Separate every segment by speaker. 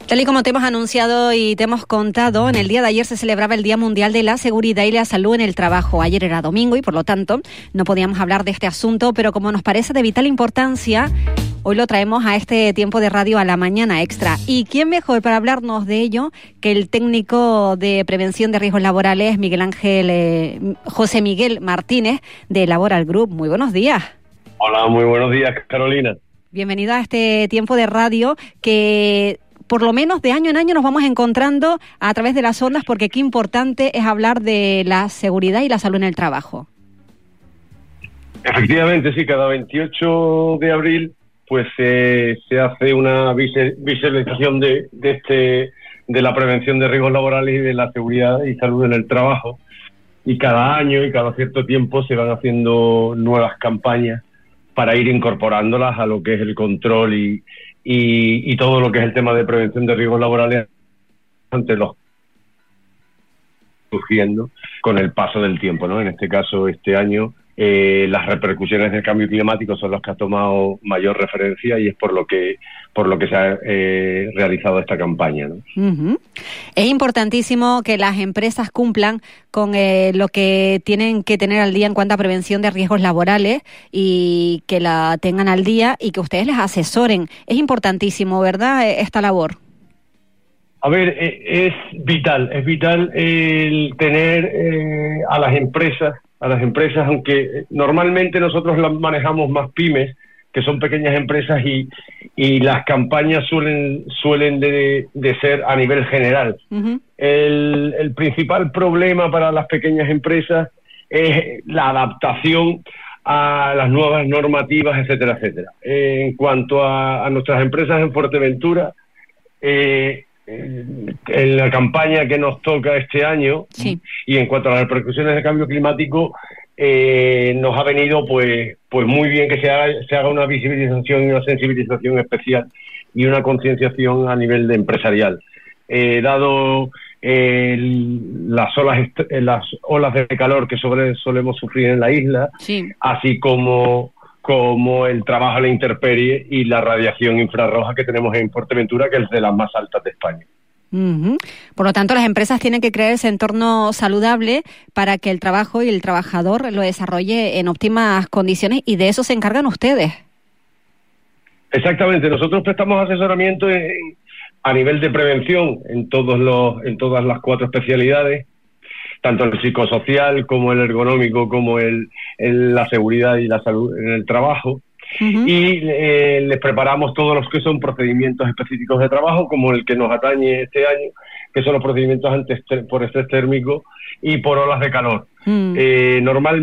Speaker 1: Tal y como te hemos anunciado y te hemos contado, en el día de ayer se celebraba el Día Mundial de la Seguridad y la Salud en el Trabajo. Ayer era domingo y por lo tanto no podíamos hablar de este asunto, pero como nos parece de vital importancia, hoy lo traemos a este tiempo de radio a la mañana extra. ¿Y quién mejor para hablarnos de ello que el técnico de prevención de riesgos laborales, José Miguel Martínez, de Laboral Group? Muy buenos días.
Speaker 2: Hola, muy buenos días, Carolina.
Speaker 1: Bienvenido a este tiempo de radio que por lo menos de año en año nos vamos encontrando a través de las ondas, porque qué importante es hablar de la seguridad y la salud en el trabajo.
Speaker 2: Efectivamente, sí, cada 28 de abril pues se hace una visualización de la prevención de riesgos laborales y de la seguridad y salud en el trabajo. Y cada año y cada cierto tiempo se van haciendo nuevas campañas para ir incorporándolas a lo que es el control y todo lo que es el tema de prevención de riesgos laborales ante los surgiendo con el paso del tiempo, ¿no? En este caso, este año, las repercusiones del cambio climático son las que ha tomado mayor referencia y es por lo que se ha realizado esta campaña, ¿no? Uh-huh.
Speaker 1: Es importantísimo que las empresas cumplan con lo que tienen que tener al día en cuanto a prevención de riesgos laborales y que la tengan al día y que ustedes les asesoren. Es importantísimo, ¿verdad?, esta labor.
Speaker 2: A ver, es vital el tener a las empresas, aunque normalmente nosotros las manejamos más pymes, que son pequeñas empresas y las campañas suelen de ser a nivel general. Uh-huh. El principal problema para las pequeñas empresas es la adaptación a las nuevas normativas, etcétera, etcétera. En cuanto a nuestras empresas en Fuerteventura, en la campaña que nos toca este año, sí, y en cuanto a las repercusiones del cambio climático, nos ha venido pues muy bien que se haga una visibilización y una sensibilización especial y una concienciación a nivel de empresarial. Dado las olas de calor que solemos sufrir en la isla, sí, así como el trabajo a la intemperie y la radiación infrarroja que tenemos en Fuerteventura, que es de las más altas de España.
Speaker 1: Uh-huh. Por lo tanto, las empresas tienen que crear ese entorno saludable para que el trabajo y el trabajador lo desarrolle en óptimas condiciones, y de eso se encargan ustedes.
Speaker 2: Exactamente, nosotros prestamos asesoramiento a nivel de prevención en todas las 4 especialidades, tanto el psicosocial como el ergonómico, como la seguridad y la salud en el trabajo. Uh-huh. Y les preparamos todos los que son procedimientos específicos de trabajo, como el que nos atañe este año, que son los procedimientos por estrés térmico y por olas de calor. Uh-huh.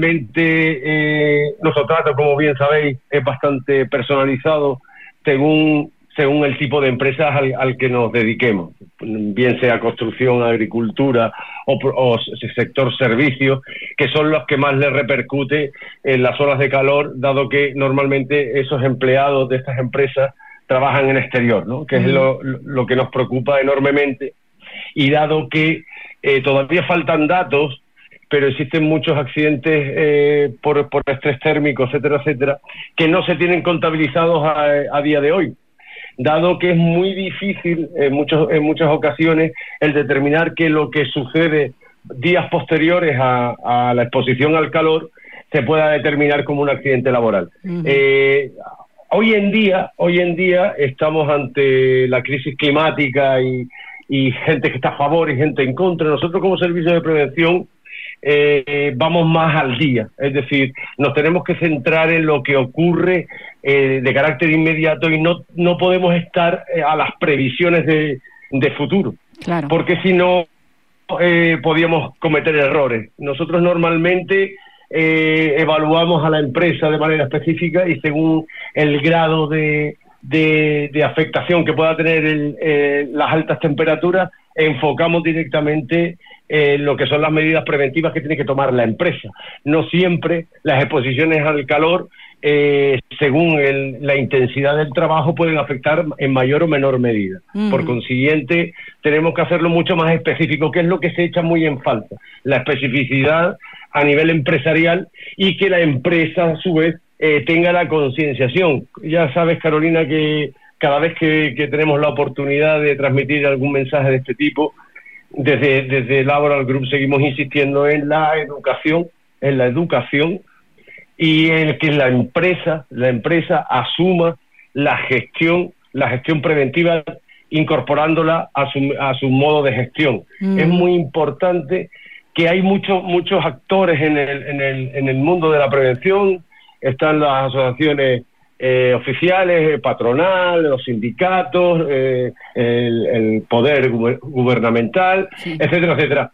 Speaker 2: Normalmente nuestro trato, como bien sabéis, es bastante personalizado según el tipo de empresas al que nos dediquemos, bien sea construcción, agricultura o sector servicios, que son los que más les repercute en las olas de calor, dado que normalmente esos empleados de estas empresas trabajan en exterior, ¿no? Que es lo que nos preocupa enormemente, y dado que todavía faltan datos, pero existen muchos accidentes por estrés térmico, etcétera, etcétera, que no se tienen contabilizados a día de hoy, dado que es muy difícil en muchas ocasiones el determinar que lo que sucede días posteriores a la exposición al calor se pueda determinar como un accidente laboral. Uh-huh. Hoy en día estamos ante la crisis climática y gente que está a favor y gente en contra. Nosotros, como servicio de prevención, vamos más al día, es decir, nos tenemos que centrar en lo que ocurre de carácter inmediato, y no podemos estar a las previsiones de futuro, claro, porque si no podíamos cometer errores. Nosotros normalmente evaluamos a la empresa de manera específica y según el grado de afectación que pueda tener las altas temperaturas, enfocamos directamente lo que son las medidas preventivas que tiene que tomar la empresa. No siempre las exposiciones al calor, según la intensidad del trabajo, pueden afectar en mayor o menor medida. Uh-huh. Por consiguiente, tenemos que hacerlo mucho más específico, que es lo que se echa muy en falta, la especificidad a nivel empresarial, y que la empresa, a su vez, tenga la concienciación. Ya sabes, Carolina, que cada vez que tenemos la oportunidad de transmitir algún mensaje de este tipo, desde Laboral Group seguimos insistiendo en la educación, y en que la empresa asuma la gestión preventiva, incorporándola a su modo de gestión. Es muy importante que hay muchos actores en el mundo de la prevención. Están las asociaciones oficiales, patronal, los sindicatos, el poder gubernamental, sí, etcétera, etcétera.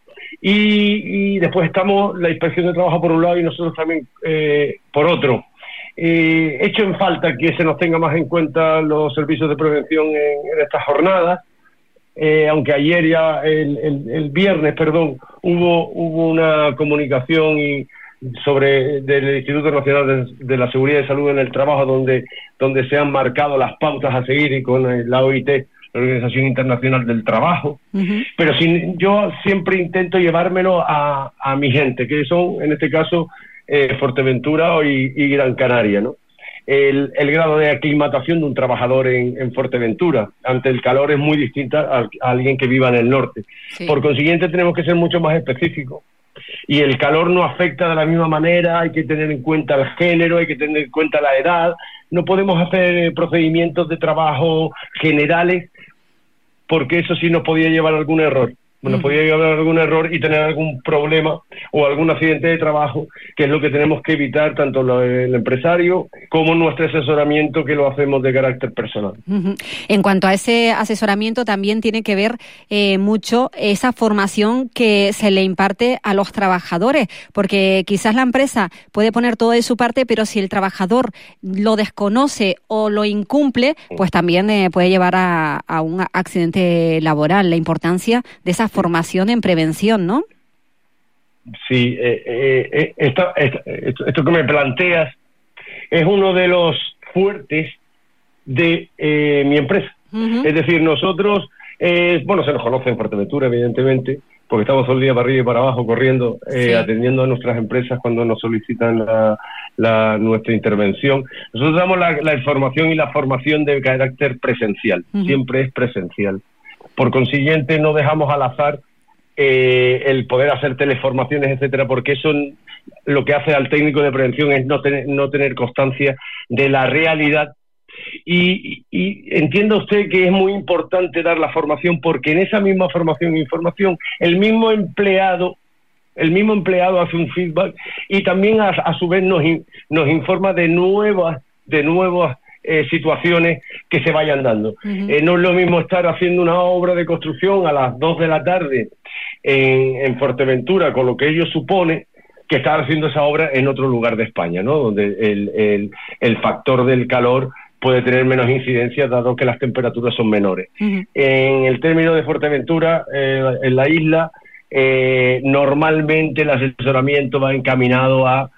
Speaker 2: Y después estamos la Inspección de Trabajo por un lado y nosotros también por otro. Hecho en falta que se nos tenga más en cuenta los servicios de prevención en estas jornadas, aunque ayer ya, el viernes, hubo una comunicación del Instituto Nacional de la Seguridad y Salud en el Trabajo, donde se han marcado las pautas a seguir, y con la OIT, la Organización Internacional del Trabajo. Pero yo siempre intento llevármelo a mi gente, que son, en este caso, Fuerteventura y Gran Canaria, ¿no? El grado de aclimatación de un trabajador en Fuerteventura ante el calor es muy distinta a alguien que viva en el norte. Sí. Por consiguiente, tenemos que ser mucho más específicos. Y el calor no afecta de la misma manera, hay que tener en cuenta el género, hay que tener en cuenta la edad. No podemos hacer procedimientos de trabajo generales, porque eso sí nos podía llevar a algún error. Podía llevar a algún error y tener algún problema o algún accidente de trabajo, que es lo que tenemos que evitar, tanto el empresario como nuestro asesoramiento, que lo hacemos de carácter personal.
Speaker 1: En cuanto a ese asesoramiento, también tiene que ver mucho esa formación que se le imparte a los trabajadores, porque quizás la empresa puede poner todo de su parte, pero si el trabajador lo desconoce o lo incumple, pues también puede llevar a un accidente laboral. La importancia de esa formación en prevención, ¿no?
Speaker 2: Sí, esto que me planteas es uno de los fuertes de mi empresa. Es decir, nosotros, se nos conoce en Fuerteventura, evidentemente, porque estamos todo el día para arriba y para abajo corriendo, sí, atendiendo a nuestras empresas cuando nos solicitan nuestra intervención. Nosotros damos la información y la formación de carácter presencial, siempre es presencial. Por consiguiente, no dejamos al azar el poder hacer teleformaciones, etcétera, porque eso lo que hace al técnico de prevención es no tener constancia de la realidad. Y entienda usted que es muy importante dar la formación, porque en esa misma formación e información el mismo empleado hace un feedback y también a su vez nos informa de nuevas situaciones que se vayan dando. No es lo mismo estar haciendo una obra de construcción a las 2 de la tarde en Fuerteventura, con lo que ello supone, que estar haciendo esa obra en otro lugar de España, ¿no? Donde el factor del calor puede tener menos incidencia, dado que las temperaturas son menores. En el término de Fuerteventura, en la isla, normalmente el asesoramiento va encaminado a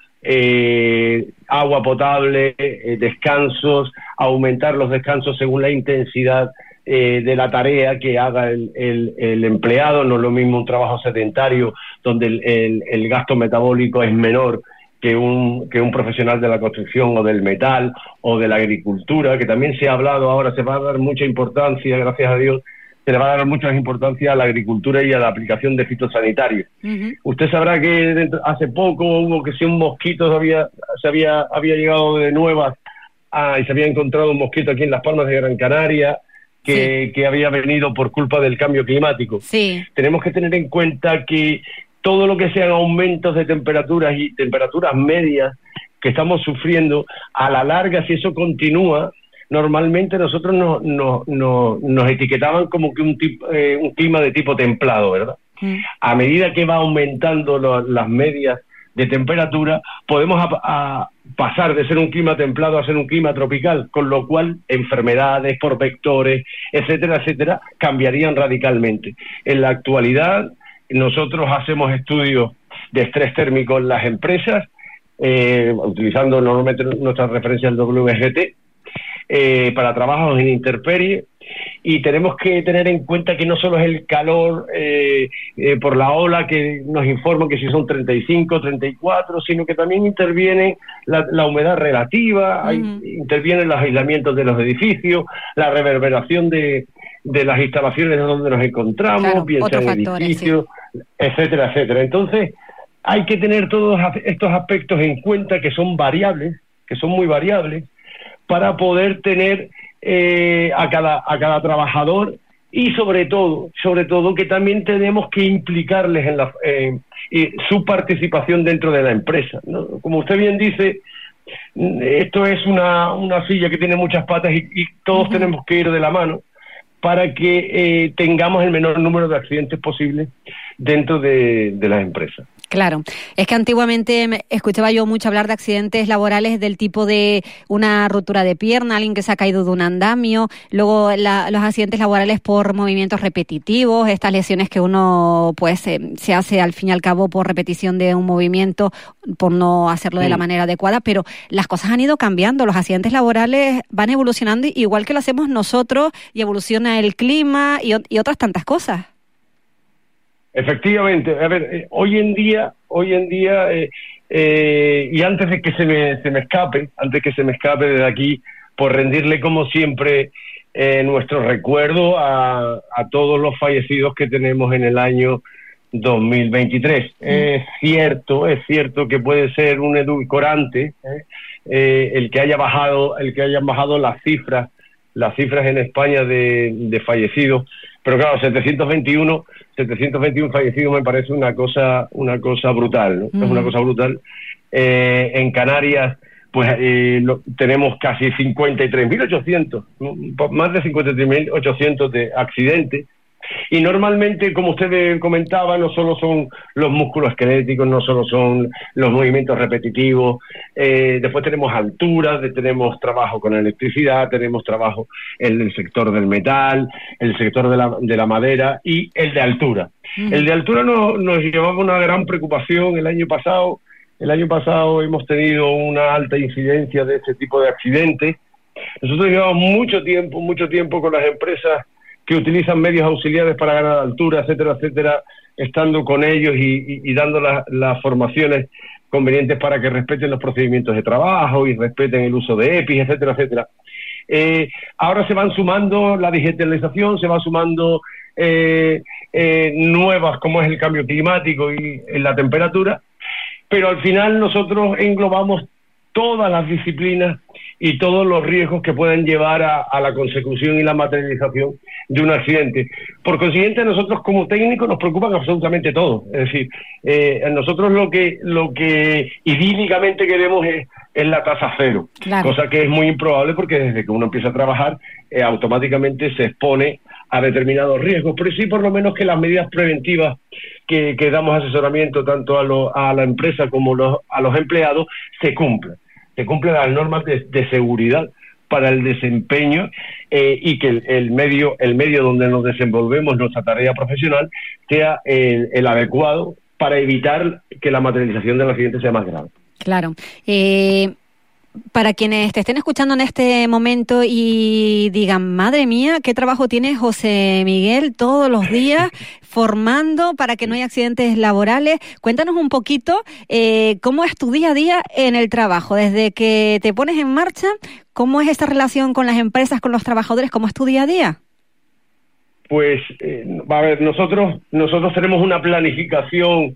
Speaker 2: agua potable, descansos, aumentar los descansos según la intensidad de la tarea que haga el empleado. No es lo mismo un trabajo sedentario, donde el gasto metabólico es menor que un profesional de la construcción o del metal o de la agricultura, que también se ha hablado ahora, se va a dar mucha importancia, gracias a Dios, se le va a dar mucha importancia a la agricultura y a la aplicación de fitosanitarios. Usted sabrá que hace poco hubo que si un mosquito había llegado de nuevas y se había encontrado un mosquito aquí en Las Palmas de Gran Canaria que había venido por culpa del cambio climático. Sí. Tenemos que tener en cuenta que todo lo que sean aumentos de temperaturas y temperaturas medias que estamos sufriendo, a la larga, si eso continúa, normalmente nosotros nos etiquetaban como que un clima de tipo templado, ¿verdad? A medida que va aumentando las medias de temperatura, podemos pasar de ser un clima templado a ser un clima tropical, con lo cual enfermedades por vectores, etcétera, etcétera, cambiarían radicalmente. En la actualidad, nosotros hacemos estudios de estrés térmico en las empresas, utilizando normalmente nuestra referencia al WGT, para trabajos en intemperie, y tenemos que tener en cuenta que no solo es el calor por la ola que nos informa que si son 35, 34, sino que también interviene la humedad relativa, intervienen los aislamientos de los edificios, la reverberación de las instalaciones donde nos encontramos,
Speaker 1: claro,
Speaker 2: bien sean edificios, sí, etcétera, etcétera. Entonces, hay que tener todos estos aspectos en cuenta que son variables, que son muy variables, para poder tener a cada trabajador, y sobre todo que también tenemos que implicarles en su participación dentro de la empresa, ¿no? Como usted bien dice, esto es una silla que tiene muchas patas y todos tenemos que ir de la mano para que tengamos el menor número de accidentes posible dentro de las empresas.
Speaker 1: Claro, es que antiguamente escuchaba yo mucho hablar de accidentes laborales del tipo de una ruptura de pierna, alguien que se ha caído de un andamio, luego los accidentes laborales por movimientos repetitivos, estas lesiones que uno pues se hace al fin y al cabo por repetición de un movimiento, por no hacerlo de la manera adecuada, pero las cosas han ido cambiando, los accidentes laborales van evolucionando igual que lo hacemos nosotros, y evoluciona el clima y otras tantas cosas.
Speaker 2: Efectivamente, a ver, hoy en día, y antes de que se me escape desde aquí, por rendirle como siempre nuestro recuerdo a todos los fallecidos que tenemos en el año 2023. Es cierto que puede ser un edulcorante el que hayan bajado las cifras en España de fallecidos, pero claro, 721 fallecidos me parece una cosa brutal, ¿no? Es una cosa brutal. En Canarias, pues tenemos casi 53.800, ¿no? Más de 53.800 de accidentes. Y normalmente, como usted comentaba, no solo son los músculos esqueléticos, no solo son los movimientos repetitivos, después tenemos alturas, tenemos trabajo con electricidad, tenemos trabajo en el sector del metal, el sector de la madera y el de altura. El de altura nos llevaba una gran preocupación el año pasado. El año pasado hemos tenido una alta incidencia de este tipo de accidentes. Nosotros llevamos mucho tiempo con las empresas que utilizan medios auxiliares para ganar altura, etcétera, etcétera, estando con ellos y dando las formaciones convenientes para que respeten los procedimientos de trabajo y respeten el uso de EPIs, etcétera, etcétera. Ahora se van sumando la digitalización, se va sumando nuevas, como es el cambio climático y la temperatura, pero al final nosotros englobamos todas las disciplinas y todos los riesgos que pueden llevar a la consecución y la materialización de un accidente. Por consiguiente, a nosotros como técnicos nos preocupan absolutamente todo. Es decir, nosotros lo que idílicamente queremos es la tasa cero, claro, cosa que es muy improbable porque desde que uno empieza a trabajar automáticamente se expone a determinados riesgos, pero sí por lo menos que las medidas preventivas que damos asesoramiento tanto a la empresa como a los empleados se cumplan las normas de seguridad para el desempeño y que el medio donde nos desenvolvemos, nuestra tarea profesional, sea el adecuado para evitar que la materialización del accidente sea más grave.
Speaker 1: Claro. Para quienes te estén escuchando en este momento y digan, madre mía, qué trabajo tiene José Miguel todos los días formando para que no haya accidentes laborales, cuéntanos un poquito cómo es tu día a día en el trabajo, desde que te pones en marcha, cómo es esta relación con las empresas, con los trabajadores, cómo es tu día a día.
Speaker 2: Pues, a ver, nosotros tenemos una planificación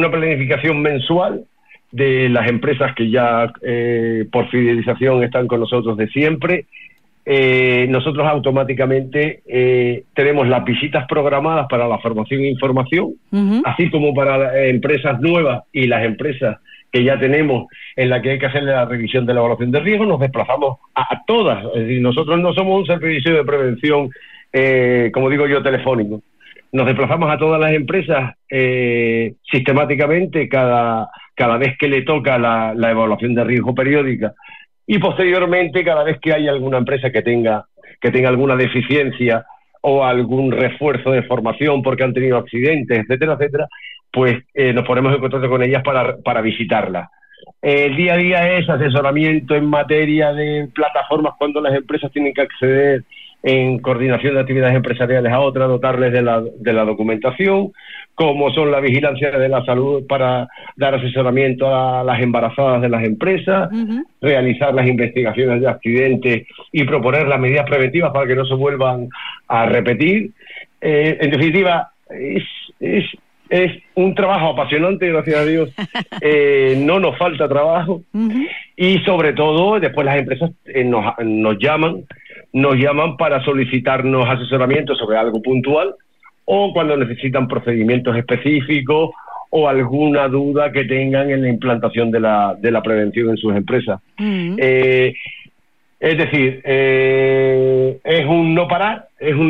Speaker 2: mensual de las empresas que ya por fidelización están con nosotros de siempre. Nosotros automáticamente tenemos las visitas programadas para la formación e información, así como para empresas nuevas y las empresas que ya tenemos en la que hay que hacerle la revisión de la evaluación de riesgo. Nos desplazamos a todas, es decir, nosotros no somos un servicio de prevención, como digo yo, telefónico. Nos desplazamos a todas las empresas sistemáticamente cada vez que le toca la evaluación de riesgo periódica, y posteriormente cada vez que hay alguna empresa que tenga alguna deficiencia o algún refuerzo de formación porque han tenido accidentes, etcétera, etcétera, pues nos ponemos en contacto con ellas para visitarlas. El día a día es asesoramiento en materia de plataformas cuando las empresas tienen que acceder en coordinación de actividades empresariales a otras, dotarles de la documentación, como son la vigilancia de la salud para dar asesoramiento a las embarazadas de las empresas, realizar las investigaciones de accidentes y proponer las medidas preventivas para que no se vuelvan a repetir. En definitiva, es un trabajo apasionante, gracias a Dios. No nos falta trabajo. Y sobre todo, después las empresas nos llaman para solicitarnos asesoramiento sobre algo puntual, o cuando necesitan procedimientos específicos o alguna duda que tengan en la implantación de la prevención en sus empresas. Es decir, es un no parar,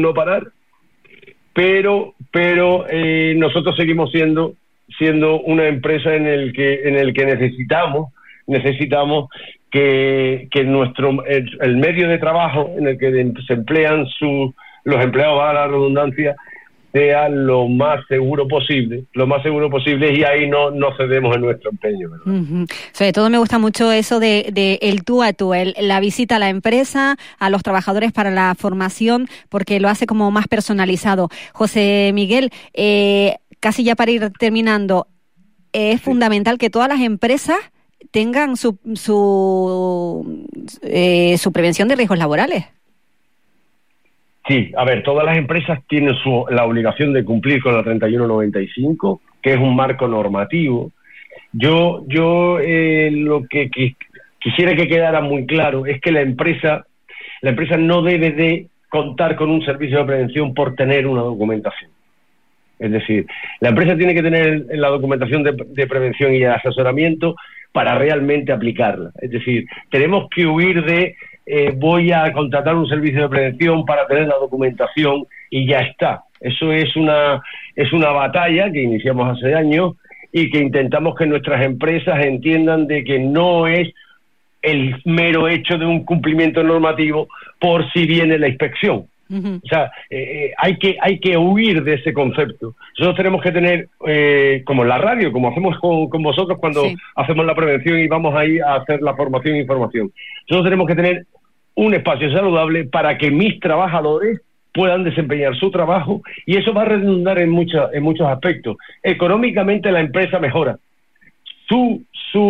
Speaker 2: pero nosotros seguimos siendo una empresa en el que necesitamos que el medio de trabajo en el que se emplean los empleados, a la redundancia, sea lo más seguro posible, y ahí no cedemos en nuestro empeño, ¿verdad?
Speaker 1: Sobre todo me gusta mucho eso de el tú a tú, la visita a la empresa, a los trabajadores para la formación, porque lo hace como más personalizado. José Miguel, casi ya para ir terminando, es fundamental que todas las empresas tengan su prevención de riesgos laborales.
Speaker 2: Sí, a ver, todas las empresas tienen la obligación de cumplir con la 3195, que es un marco normativo. Yo lo que quisiera que quedara muy claro es que la empresa no debe de contar con un servicio de prevención por tener una documentación. Es decir, la empresa tiene que tener la documentación de prevención y de asesoramiento para realmente aplicarla. Es decir, tenemos que huir de voy a contratar un servicio de prevención para tener la documentación y ya está. Eso es una batalla que iniciamos hace años y que intentamos que nuestras empresas entiendan de que no es el mero hecho de un cumplimiento normativo por si viene la inspección. O sea, hay que huir de ese concepto. Nosotros tenemos que tener, como en la radio, como hacemos con vosotros cuando hacemos la prevención y vamos ahí a hacer la formación e información. Nosotros tenemos que tener un espacio saludable para que mis trabajadores puedan desempeñar su trabajo, y eso va a redundar en muchos aspectos. Económicamente la empresa mejora, su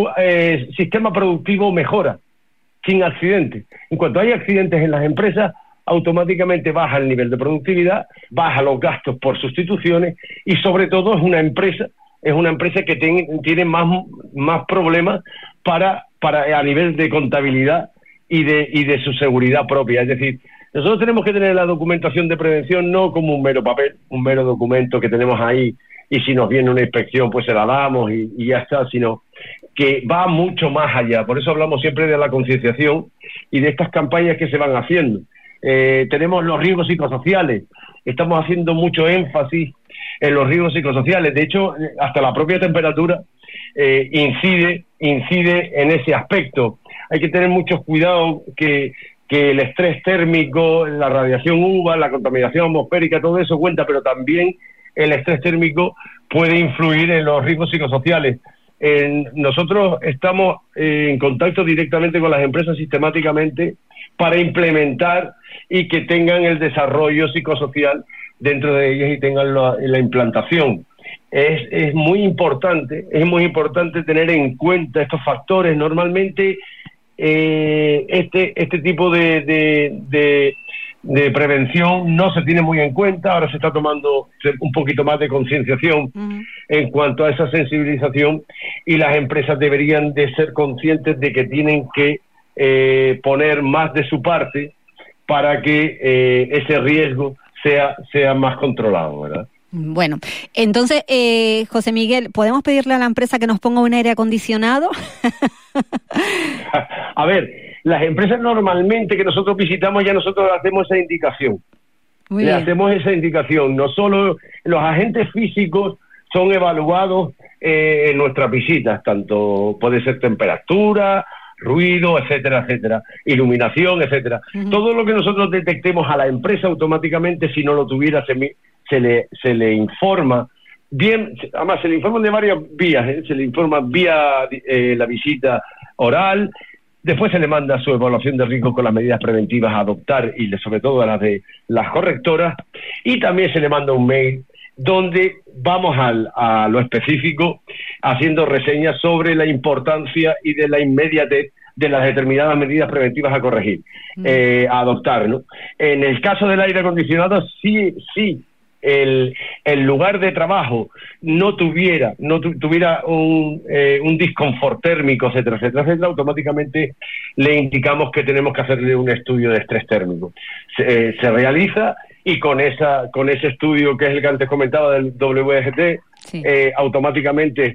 Speaker 2: sistema productivo mejora, sin accidentes. En cuanto hay accidentes en las empresas, automáticamente baja el nivel de productividad, baja los gastos por sustituciones, y sobre todo es una empresa que tiene más problemas para a nivel de contabilidad y de su seguridad propia. Es decir, nosotros tenemos que tener la documentación de prevención no como un mero papel, un mero documento que tenemos ahí y si nos viene una inspección pues se la damos y ya está, sino que va mucho más allá. Por eso hablamos siempre de la concienciación y de estas campañas que se van haciendo. Tenemos los riesgos psicosociales, estamos haciendo mucho énfasis en los riesgos psicosociales. De hecho, hasta la propia temperatura incide en ese aspecto. Hay que tener mucho cuidado que el estrés térmico, la radiación UVA, la contaminación atmosférica, todo eso cuenta, pero también el estrés térmico puede influir en los riesgos psicosociales. Nosotros estamos en contacto directamente con las empresas sistemáticamente para implementar y que tengan el desarrollo psicosocial dentro de ellas y tengan la implantación. Es muy importante tener en cuenta estos factores. Normalmente este tipo de prevención no se tiene muy en cuenta. Ahora se está tomando un poquito más de concienciación en cuanto a esa sensibilización, y las empresas deberían de ser conscientes de que tienen que poner más de su parte para que ese riesgo sea más controlado, ¿verdad?
Speaker 1: Bueno, entonces, José Miguel, ¿podemos pedirle a la empresa que nos ponga un aire acondicionado?
Speaker 2: A ver, las empresas normalmente que nosotros visitamos, ya nosotros hacemos esa indicación. Hacemos esa indicación. No solo los agentes físicos son evaluados en nuestras visitas, tanto puede ser temperatura, ruido, etcétera, etcétera, iluminación, etcétera. Todo lo que nosotros detectemos a la empresa automáticamente, si no lo tuviera, se le informa. Bien, además se le informan de varias vías, se le informa vía la visita oral, Después se le manda su evaluación de riesgo con las medidas preventivas a adoptar y sobre todo a las correctoras, y también se le manda un mail donde vamos a lo específico, haciendo reseñas sobre la importancia y de la inmediatez de las determinadas medidas preventivas a corregir, a adoptar, ¿no? En el caso del aire acondicionado, sí, el lugar de trabajo no tuviera un disconfort térmico, etcétera, automáticamente le indicamos que tenemos que hacerle un estudio de estrés térmico. Se realiza, y con ese estudio, que es el que antes comentaba del WGT, sí, automáticamente,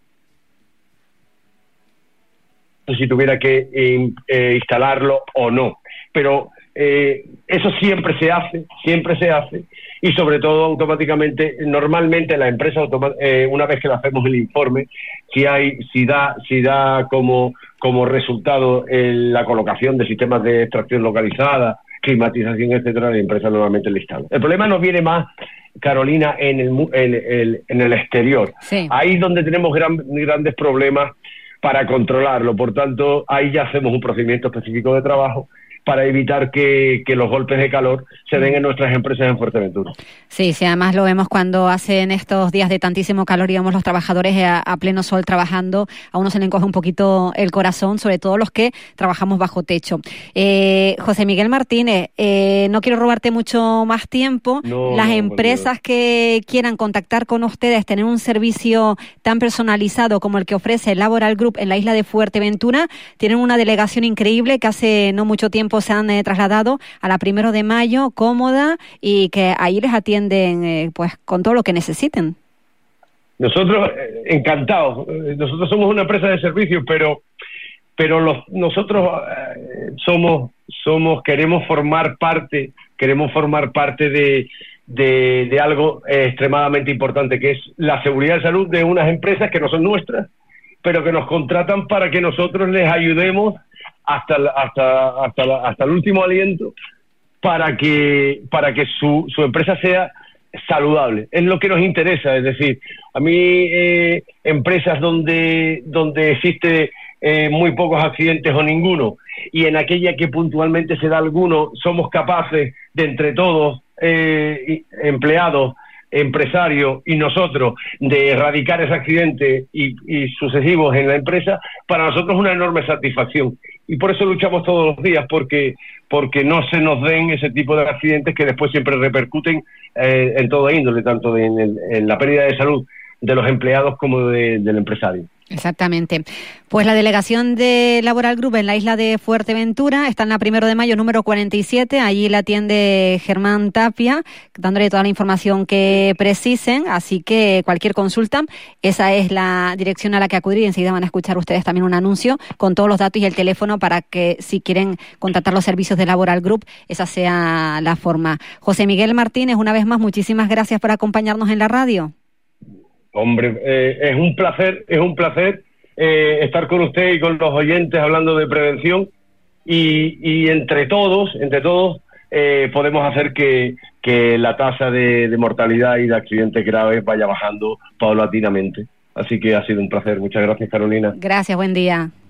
Speaker 2: si tuviera que instalarlo o no. Pero eso siempre se hace, y sobre todo automáticamente, normalmente la empresa, una vez que le hacemos el informe, si da como resultado la colocación de sistemas de extracción localizada, climatización, etcétera, la empresa normalmente le instala. El problema nos viene más, Carolina, en el exterior. Sí. Ahí es donde tenemos grandes problemas para controlarlo. Por tanto, ahí ya hacemos un procedimiento específico de trabajo para evitar que los golpes de calor se den en nuestras empresas en Fuerteventura.
Speaker 1: Sí, además lo vemos cuando hacen estos días de tantísimo calor y vemos los trabajadores a pleno sol trabajando, a uno se le encoge un poquito el corazón, sobre todo los que trabajamos bajo techo. José Miguel Martínez, no quiero robarte mucho más tiempo. Las empresas que quieran contactar con ustedes, tener un servicio tan personalizado como el que ofrece Laboral Group en la isla de Fuerteventura, tienen una delegación increíble que hace no mucho tiempo se han trasladado a la 1 de Mayo, cómoda, y que ahí les atienden pues con todo lo que necesiten.
Speaker 2: Nosotros encantados. Nosotros somos una empresa de servicios, pero nosotros queremos formar parte de algo extremadamente importante, que es la seguridad de salud de unas empresas que no son nuestras, pero que nos contratan para que nosotros les ayudemos hasta el último aliento para que su empresa sea saludable. Es lo que nos interesa. Es decir, a mí empresas donde existe muy pocos accidentes o ninguno, y en aquella que puntualmente se da alguno, somos capaces de entre todos, empleados, empresarios y nosotros, de erradicar ese accidente y sucesivos en la empresa. Para nosotros es una enorme satisfacción, y por eso luchamos todos los días, porque no se nos den ese tipo de accidentes que después siempre repercuten en toda índole, tanto en la pérdida de salud de los empleados como del empresario.
Speaker 1: Exactamente. Pues la delegación de Laboral Group en la isla de Fuerteventura está en la 1 de Mayo, número 47. Allí la atiende Germán Tapia, dándole toda la información que precisen. Así que cualquier consulta, esa es la dirección a la que acudir. Y enseguida van a escuchar ustedes también un anuncio con todos los datos y el teléfono para que, si quieren contactar los servicios de Laboral Group, esa sea la forma. José Miguel Martínez, una vez más, muchísimas gracias por acompañarnos en la radio.
Speaker 2: Hombre, es un placer estar con usted y con los oyentes hablando de prevención, y entre todos podemos hacer que la tasa de mortalidad y de accidentes graves vaya bajando paulatinamente. Así que ha sido un placer. Muchas gracias, Carolina.
Speaker 1: Gracias, buen día.